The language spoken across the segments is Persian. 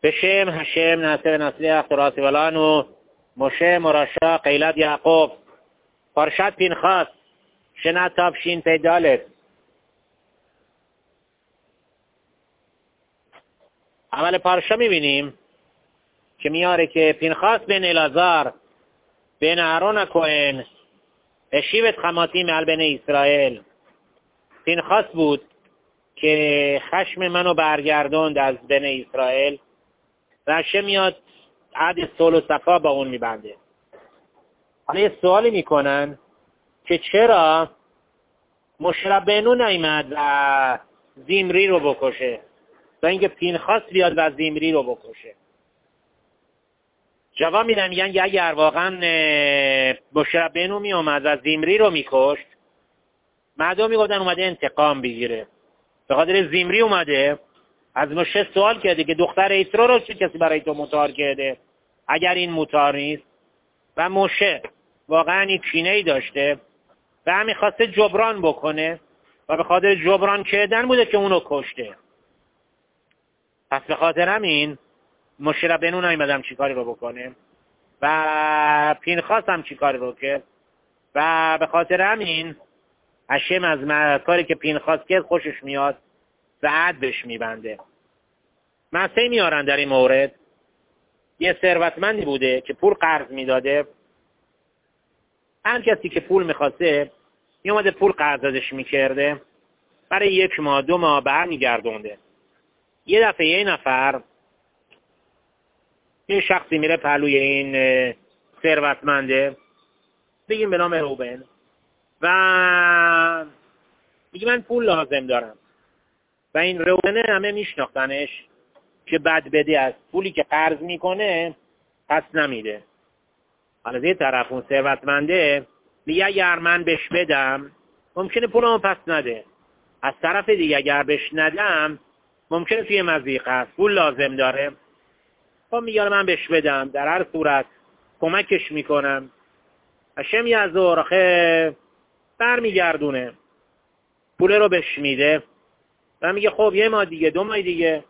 בשם השם נעשה ונצליח תורת ולנו, משה מורשה קהילת יעקב, פרשת פנחס, שנה תשפ"ד. אבל לפרשה میبینیم که میاره که پینخاس بن العازر بن اهرون הכהן השיב את חמתי מעל בני ישראל. پینخاس بود که خشم منو برگرداند از بنی اسرائیل و هشم میاد عهد صلح و صفا با اون میبنده. حالا یه سوالی میکنن که چرا موشه ربینو نیامد و زیمری رو بکشه و اینکه پینخاس بیاد و زیمری رو بکشه. جواب میدن، میگن اگر واقعا موشه ربینو میامد و زیمری رو میکشت، مردم میگفتن اومده انتقام بگیره. به خاطر زیمری اومده از موشه سوال کرده که دختر ایترو رو چه کسی برای تو مطار کرده اگر این مطار نیست، و موشه واقعا این کینه‌ای داشته و همین خواسته جبران بکنه و به خاطر جبران کردن بوده که اونو کشته. پس به خاطر همین موشه ربینو نیامدم چی کاری رو بکنه و پینخاس هم چی کاری رو کرد و به خاطر همین هشم از کاری که پینخاس کرد خوشش میاد و عهد بهش میبنده. مسئله میارن در این مورد، یه ثروتمندی بوده که پول قرض میداده، هر کسی که پول میخواسته میومده پول قرض ازش میکرده، برای 1 ماه 2 ماه برمیگردونده. یه دفعه یه نفر، یه شخصی میره پهلوی این ثروتمنده، بگیم به نام روبن، و میگه من پول لازم دارم و این روبنه همه میشناختنش که بدبدی است، پولی که قرض میکنه پس نمیده. حالا از یه طرف اون ثروتمنده میگه اگر من بهش بدم ممکنه پولمو پس نده، از طرف دیگه اگر بهش ندم ممکنه توی مضیقه است، پول لازم داره. خب میگه من بهش بدم، در هر صورت کمکش میکنم. هشم یزور آخه برمیگردونه، پول رو بهش میده و میگه خب 1 ماه دیگه 2 ماه دیگه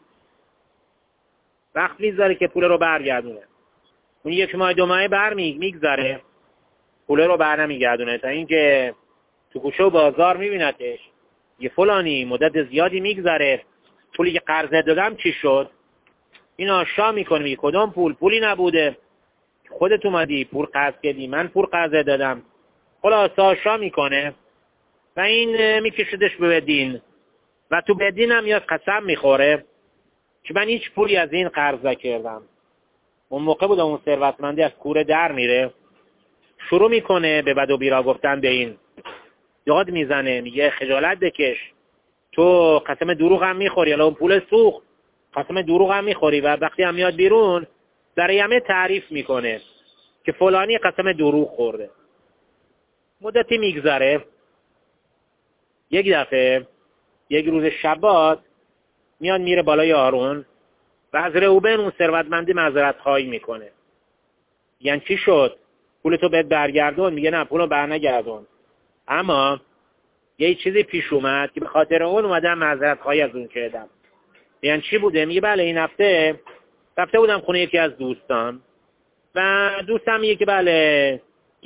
وقت میذاره که پول رو برگردونه. اون 1 ماه 2 ماه میگذره، پول رو بر نمیگردونه، تا اینکه تو کوچه و بازار میبینتش یه فلانی مدت زیادی میگذره، پولی که قرض دادم چی شد؟ این آشا میکنه، میگه کدام پول؟ پولی نبوده، خودت اومدی پول قرض کردی، من پول قرض دادم. خلاص آشا میکنه و این میکشدش به بدین و تو بدین هم یاد قسم میخوره که من هیچ پولی از این قرض نکردم. اون موقع بود اون ثروتمندی از کوره در میره، شروع میکنه به بد و بیرا گفتن به این، داد میزنه، میگه خجالت بکش، تو قسم دروغ هم میخوری، الان پول سوخت، قسم دروغ هم میخوری. و وقتی هم میاد بیرون برای همه تعریف میکنه که فلانی قسم دروغ خورده. مدتی میگذره، یک دفعه یک روز شبات میاد میره بالای آرون و از روبن اون ثروتمندی معذرت خواهی میکنه. یعنی چی شد؟ پولتو بهت برگردون؟ میگه نه، پولو برنگردون، اما یه چیزی پیش اومد که به خاطر اون اومدم معذرت خواهی از اون کردم. یعنی چی بوده؟ میگه بله این هفته بودم خونه یکی از دوستان و دوستم میگه که بله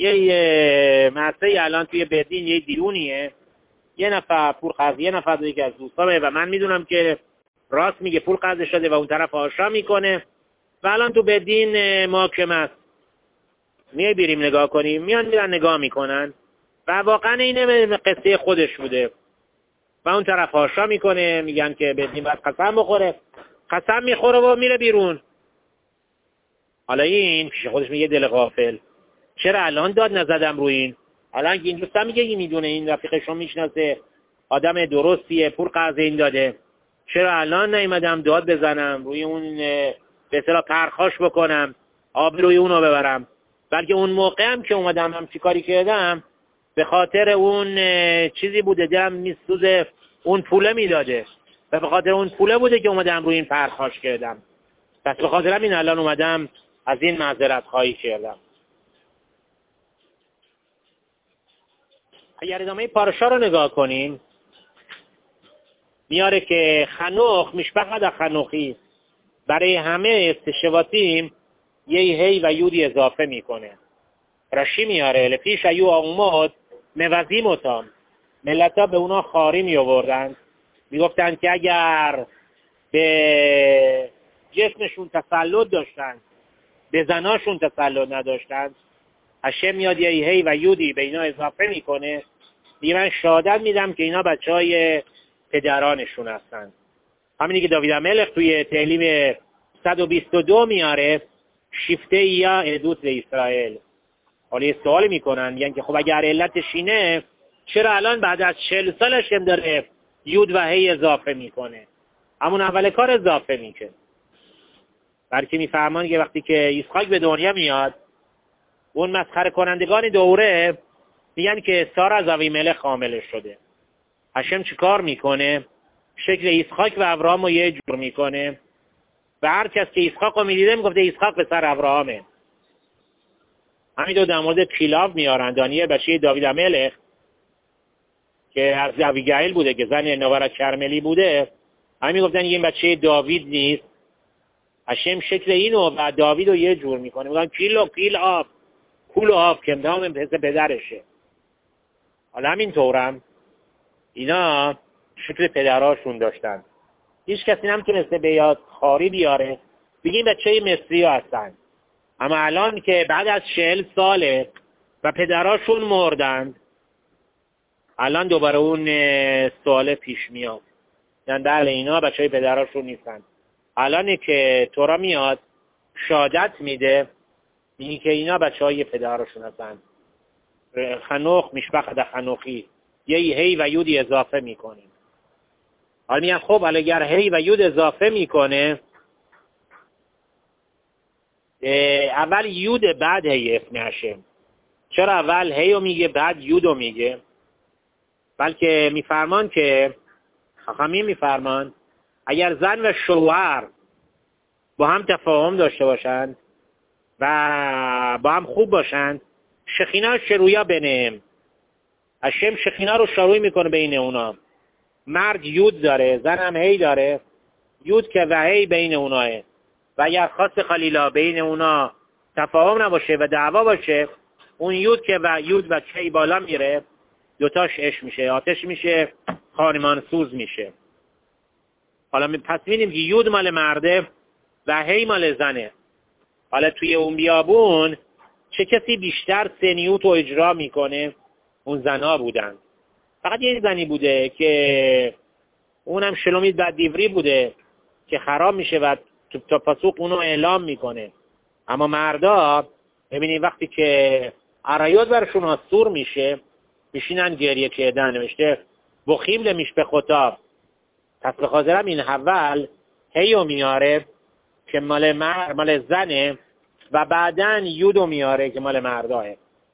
یه مسئله الان توی بدین یه دیرونیه، یه نفر پول قرض، یه نفر دیگه از دوستامه و من میدونم که راست میگه پول قرض شده و اون طرف آشا میکنه و الان تو بدین محاکمه است، میای بریم نگاه کنیم. میان میرن نگاه میکنن و واقعا اینه قصه خودش بوده و اون طرف آشا میکنه، میگن که بدین باید قسم بخوره، قسم میخوره و میره بیرون. حالا این پیش خودش میگه دل غافل، چرا الان داد نزدم روی این؟ الان این دوستم میگه این میدونه، این رفیقشو میشناسه، آدم درستیه، پول قرض این داده، چرا الان نیومدم داد بزنم روی اون، به اصطلاح پرخاش بکنم، آبروی اونو ببرم؟ بلکه اون موقع هم که اومدم هم چی کاری کردم به خاطر اون چیزی بوده، دلم میسوزه، اون پوله میداده و به خاطر اون پوله بوده که اومدم روی این پرخاش کردم. پس به خاطر همین الان اومدم از این معذرت خواهی کردم. اگر ادامه پارشا رو نگاه کنیم، میاره که خنوخ مشبخت خنوخی، برای همه استشواتیم یه هی و یودی اضافه میکنه. رشی میاره لپیش ایو آمود موزیم اتام، ملت ها به اونا خاری می آوردن، میگفتن که اگر به جسمشون تسلط داشتن به زناشون تسلط نداشتن، هشم میاد یه هی و یودی به اینا اضافه میکنه، دیگه من شهادت میدم که اینا بچهای پدرانشون هستن. همینی که داوید الملک توی تعلیم 122 میاره، شیفته یا عدوت به اسرائیل. حالا یه سوال میکنن، میگن که خب اگر علتش اینه چرا الان بعد از 40 سالش هم داره یود و هی اضافه میکنه؟ همون اول کار اضافه میکنه. بلکه میفهمان که وقتی که اسحاق به دنیا میاد، اون مسخره کنندگان دوره میگن که سارا از اویملک حامل شده. هشم چیکار میکنه؟ شکل اسحاق و ابراهام رو یه جور میکنه و هر کس که اسحاق رو میدیده میگفته اسحاق به سر ابراهامه. همین در مورد پیلاو میارن، دانیه بچه داوید الملک که از ابیگایل بوده که زن نوار کرملی بوده، همین گفتن این بچه داوید نیست. هشم شکل اینو و داوید رو یه جور میکنه، میگن کیل آب کول آب که امتحام پسر پدرشه. حالا همین طورم اینا شکل پدراشون داشتن. هیچ کسی نمیتونسته به یاد خاری بیاره بگیم بچه مصری هستن. اما الان که بعد از 40 ساله و پدراشون مردند، الان دوباره اون سوال پیش میاد، یعنی بله اینا بچه پدراشون نیستن. الان که تورا میاد شهادت میده میگه که اینا بچه های پدراشون هستن. خنوخ مشبخت خنوخی یه هی و یودی اضافه میکنه. حالا میگن خب اگر هی و یود اضافه میکنه، اول یود بعد هی اسم هشم. چرا اول هی رو میگه بعد یود رو میگه؟ بلکه میفرمان که خاخامین میفرمان اگر زن و شوهر با هم تفاهم داشته باشند و با هم خوب باشند، شخینا شرویا بینهم، هشم شخینا رو شروع میکنه بین اونا. مرد یود داره، زن هم هی داره، یود که و هی بین اوناه. و اگر خاص خلیلا بین اونا تفاهم نباشه و دعوا باشه، اون یود که و یود و کی بالا میره، دوتاش اش میشه، آتش میشه، خانمان سوز میشه. حالا پس می‌بینیم که یود مال مرده و هی مال زنه. حالا توی اون بیابون چه کسی بیشتر سنیوت رو اجرا میکنه؟ اون زنها بودن. فقط یه زنی بوده که اونم شلومیت بعد دیوری بوده که خراب میشه و تا پاسوق اونو اعلام میکنه. اما مردا ببینید وقتی که عرایات برشون آسور میشه میشینن گریه کردن. نوشته بخیم لمیش به خطاب. پس به خاطرم این اول هیو میاره که مال زنه و بعدن یودو میاره که مال مرداه.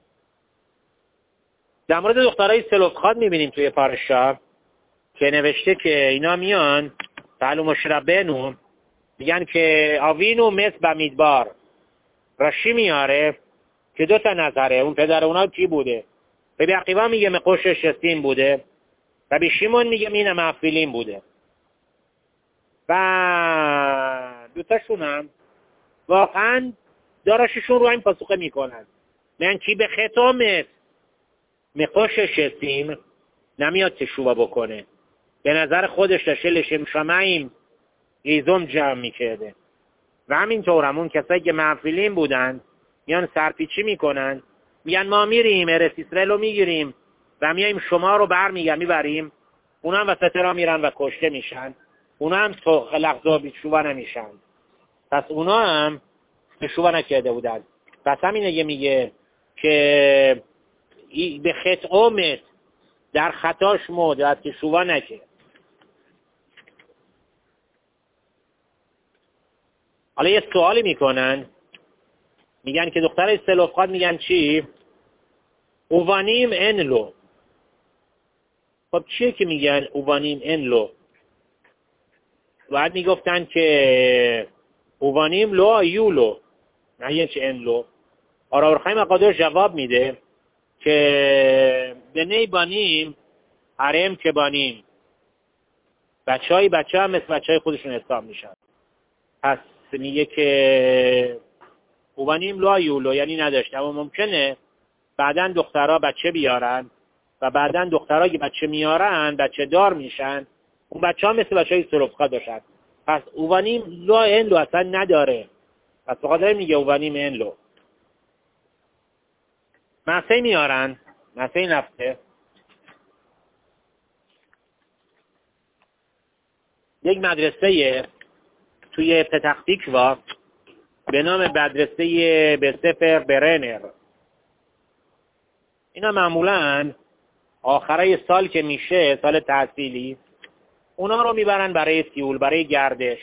در مورد دخترای سلوفخاد میبینیم توی پارشا که نوشته که اینا میان تعلوم و شربنو میگن که آوینو مثل بمیدبار. رشی میاره که 2 نظره. اون پدر اونا کی بوده؟ به بیعقیبا میگه مقوش شستین بوده و به شیمون میگه مین محفیلین بوده. و 2 هم واقعا داراششون رو این پاسخه میکنن. من کی به ختامت مقوش شستین نمیاد تشوبه بکنه. به نظر خودش داشته لشم شمعیم ریزم جمع میکرده. و همینطور همون کسایی که محفلین بودن میان سرپیچی میکنن، میگن ما میریم ارس اسرائیل رو میگیریم و میایم شما رو میبریم. اونا هم وسط را میرن و کشته میشن. اونا هم لغزا بیشوبه نمیشن. پس اونا هم بیشوبه نکرده بودن. پس همینه میگه که به خطعامت در خطاش مودت که شوبه نکرد. حالا یه سوالی میکنن، میگن که دخترای سلوفخاد میگن چی؟ اوانیم انلو. خب چیه که میگن اوانیم انلو؟ بعد میگفتن که اوانیم لو ایولو، نه یه چه انلو. آراورخایم قادر جواب میده که بنی بانیم حرم که بانیم، بچه هم مثل بچه های خودشون حساب میشن. پس میگه که اوانیم لایولو، یعنی نداشته، اما ممکنه بعداً دخترها بچه بیارن و بعداً دخترها که بچه میارن بچه دار میشن، اون بچه ها مثل بچه های سلوفخا داشتن. پس اوانیم لو انلو اصلا نداره، پس بخاطر میگه اوانیم انلو. مسیح میارن، مسیح نفته یک مدرسه توی پتح تکوا به نام مدرسه به سفر برنر. اینا معمولاً آخرای سال که میشه، سال تحصیلی، اونا رو میبرن برای تیول، برای گردش.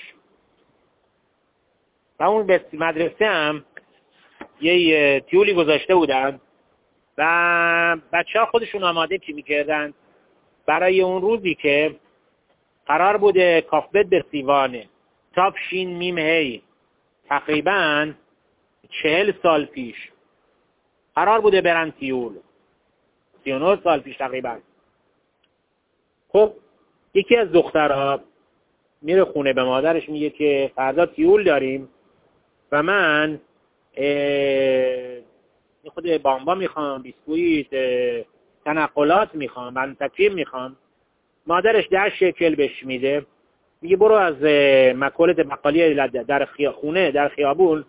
و اون مدرسه هم یه تیولی گذاشته بودن و بچه ها خودشون آماده چی میکردن برای اون روزی که قرار بوده کافبت به سیوانه تاپشین میم هی، تقریباً 40 سال پیش قرار بوده برن تیول، 39 سال پیش تقریباً. خب یکی از دخترها میره خونه به مادرش میگه که فردا تیول داریم و من خود بامبا میخوام، بیسکویت، تنقلات میخوام، من تکیم میخوام. مادرش 10 شکل بهش میده، میگه برو از مکولت بقالی در خونه در خیابون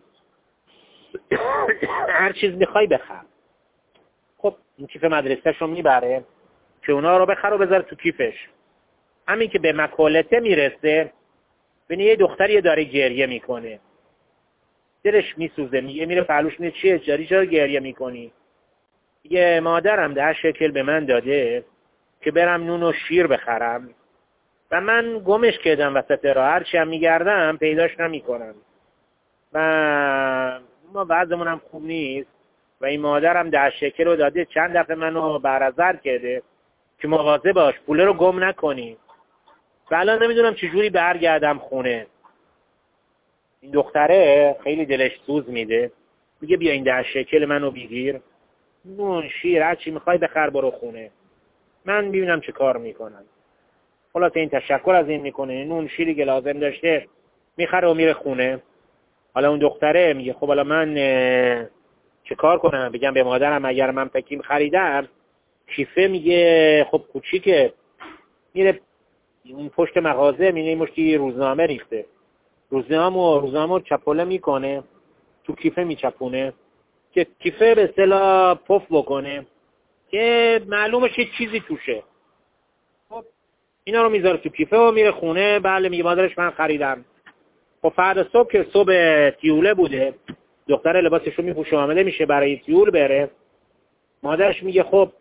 هر چیز میخوای بخر. خب این کیف مدرسه‌ش رو میبره که اونا رو بخره و بذاره تو کیفش. همین که به مکولته میرسه ببین یه دختری داره گریه میکنه، دلش میسوزه، میگه میره پهلوش میگه چیه چرا گریه میکنی؟ میگه مادرم 10 شکل به من داده که برم نون و شیر بخرم و من گمش کردم وسط راه، هرچی هم میگردم پیداش نمیکنم و ما وضعمون هم خوب نیست و این مادرم 10 شکل رو داده، چند دفعه منو برازر کرده که مواظب باش پول رو گم نکنی و الان نمیدونم چجوری برگردم خونه. این دختره خیلی دلش سوز میده، میگه بیا این 10 شکل منو بگیر، نون شیر هر چی میخوای بخر برو خونه، من ببینم چه کار میکنم. خلاص این تشکر از این میکنه، نون شیری که لازم داشته میخره و میره خونه. حالا اون دختره میگه خب حالا من چه کار کنم؟ بگم به مادرم اگر من پکیم خریدم کیفه؟ میگه خب کوچیکه. میره اون پشت مغازه میبینه مشتی روزنامه ریخته، روزنامه چپوله میکنه تو کیفه میچپونه که کیفه به اصطلاح پف بکنه که معلومه چه چیزی توشه. خب اینا رو میذاره تو کیفه و میره خونه. بله میگه مادرش من خریدم. خب فردا صبح که صبح تیوله بوده، دختر لباسش رو میپوشه آماده میشه برای تیول بره. مادرش میگه خب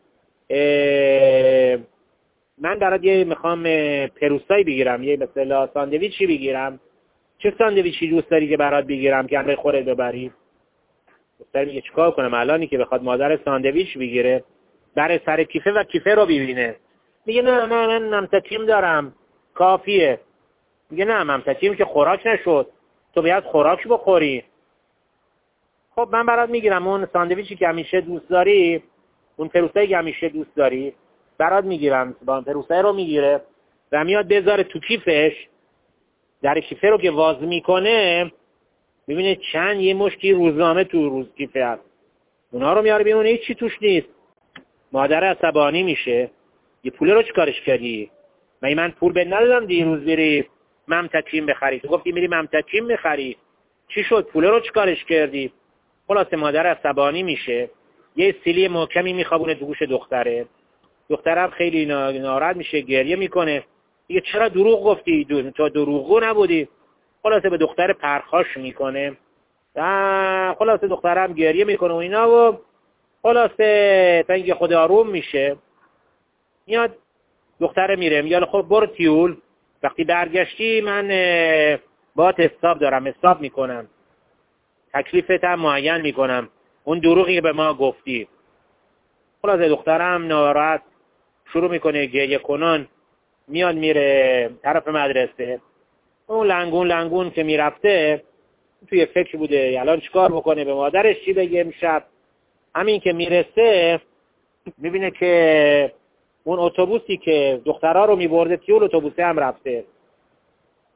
من برات میخوام پروستایی بگیرم، یه مثلا ساندویچی بگیرم، چه ساندویچی دوست داری که برات بگیرم که برای خودت ببری؟ دختر میگه چیکار کنم الانی که بخواد مادر ساندویچ بگیره بره سر کیفه و کیفه رو ببینه؟ میگه نه من ممتکیم دارم کافیه. میگه نه ممتکیم که خوراک نشد، تو باید خوراک بخوری. خب من برات میگیرم اون ساندویچی که همیشه دوست داری، اون پروستایی که همیشه دوست داری برات میگیرم. با پروستای رو میگیره و میاد بذاره تو کیفش. در کیفه رو که واز میکنه میبینه چند یه مشتی روزنامه تو کیفه هست. اونا رو میاره بیرون، هیچ چی توش نیست. مادر عصبانی میشه، یه پول رو چیکارش کردی؟ من پول بهت ندادم دیروز بری ممتکیم بخری؟ تو گفتی میری ممتکیم بخری، چی شد؟ پول رو چیکارش کردی؟ خلاص مادر عصبانی میشه، یه سیلی محکمی میخوابونه تو گوش دختره. دخترم خیلی ناراحت میشه، گریه میکنه، میگه چرا دروغ گفتی؟ تو دروغگو نبودی. خلاصه به دختر پرخاش میکنه و خلاصه دخترم گریه میکنه و اینا و خلاصه تا اینکه خود آروم میشه میاد دختره میره میگه خب برو تیول، وقتی برگشتی من باهات حساب میکنم، تکلیفت هم معین میکنم، اون دروغی که به ما گفتی. خلاصه دخترم ناراحت شروع میکنه گریه کنان، میاد میره طرف مدرسه. اون لنگون که میرفته توی فکر بوده الان چیکار بکنه، به مادرش چی بگه امشب. همین که میرسه میبینه که اون اتوبوسی که دخترها رو میبرده تیول اتوبوسه هم رفته.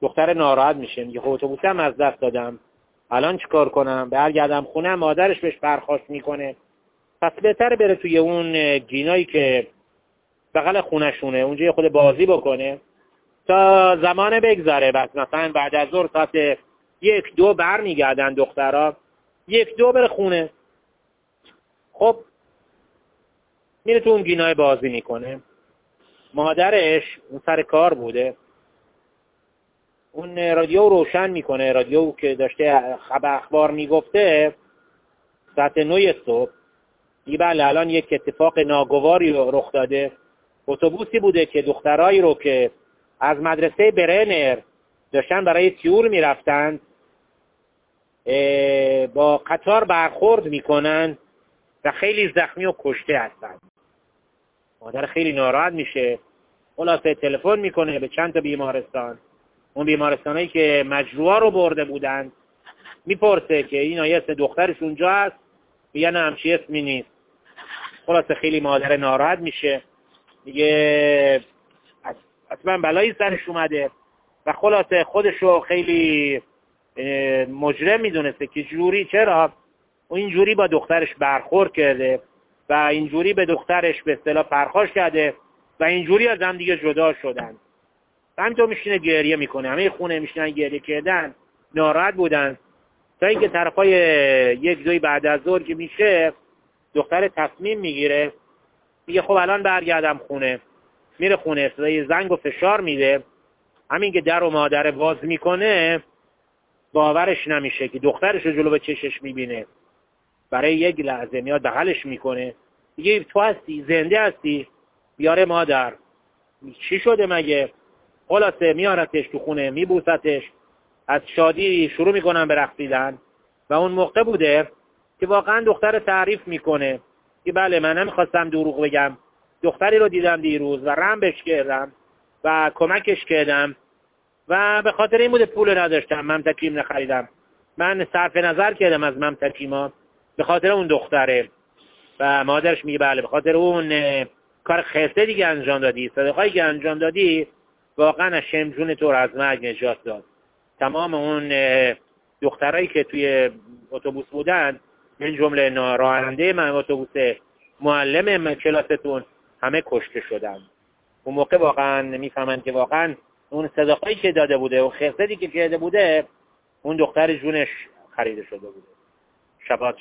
دختر ناراحت میشه، میگه خب اتوبوسم از دست دادم، الان چیکار کنم؟ برگردم خونه، مادرش بهش پرخاش میکنه. پس بهتره بره توی اون گینایی که بغل خونشونه، اونجا یه خود بازی بکنه تا زمان بگذره. بس مثلا بعد از ظهر ساعت 1-2 برمیگردن دخترها، 1-2 بره خونه. خب میره تو اون گینای بازی میکنه. مادرش اون سر کار بوده، اون رادیو روشن میکنه، رادیو که داشته اخبار میگفته ساعت 9 صبح. میگه بله الان یک اتفاق ناگواری رخ داده. اتوبوسی بوده که دخترایی رو که از مدرسه برنر داشتن برای تیور میرفتن با قطار برخورد میکنن و خیلی زخمی و کشته هستن. مادر خیلی ناراحت میشه، خلاصه تلفن میکنه به چند تا بیمارستان، اون بیمارستانایی که مجروحا رو برده بودن، میپرسه که این آیه دخترش اونجا هست؟ میگن همچی اسمی نیست. خلاصه خیلی مادر ناراحت میشه، میگه اصلا بلایی سرش اومده و خلاصه خودشو خیلی مجرم میدونسته که جوری، چرا اون اینجوری با دخترش برخورد کرده و اینجوری به دخترش به اصطلاح پرخاش کرده و اینجوری از هم دیگه جدا شدن. همینطور میشینه گریه میکنه، همه خونه میشینن گریه کردن، ناراحت بودن. تا اینکه طرفای 1-2 بعد از ظهر که میشه، دختر تصمیم میگیره، میگه خب الان برگردم خونه. میره خونه، صدای زنگ و فشار میده. همین که در و مادر باز میکنه باورش نمیشه که دخترش رو جلو به چشش میبینه. برای یک لحظه میاد بغلش میکنه، میگه تو هستی؟ زنده هستی؟ بیاره مادر. چی شده مگه؟ خلاصه میارتش تو خونه، میبوستش، از شادی شروع میکنن به رقصیدن. و اون موقع بوده که واقعا دختر تعریف میکنه که بله من نمیخواستم دروغ بگم، دختری رو دیدم دیروز و رحم بهش کردم و کمکش کردم و به خاطر این بوده پول نداشتم، ممتکیم نخریدم، من صرف نظر کردم از ممتکیما به خاطر اون دختره. و مادرش میگه بله به خاطر اون کار خسته دیگه انجام دادی، صدقایی که انجام دادی واقعا از شمجون تو از مرگ نجات داد. تمام اون دخترایی که توی اتوبوس بودن، من جمله راننده من اتوبوس، معلم کلاستون، همه کشته شدن. اون موقع واقعا میفهمن که واقعا اون صدقایی که داده بوده، اون خستی که کرده بوده، اون دختر جونش خریده شده بوده. شبات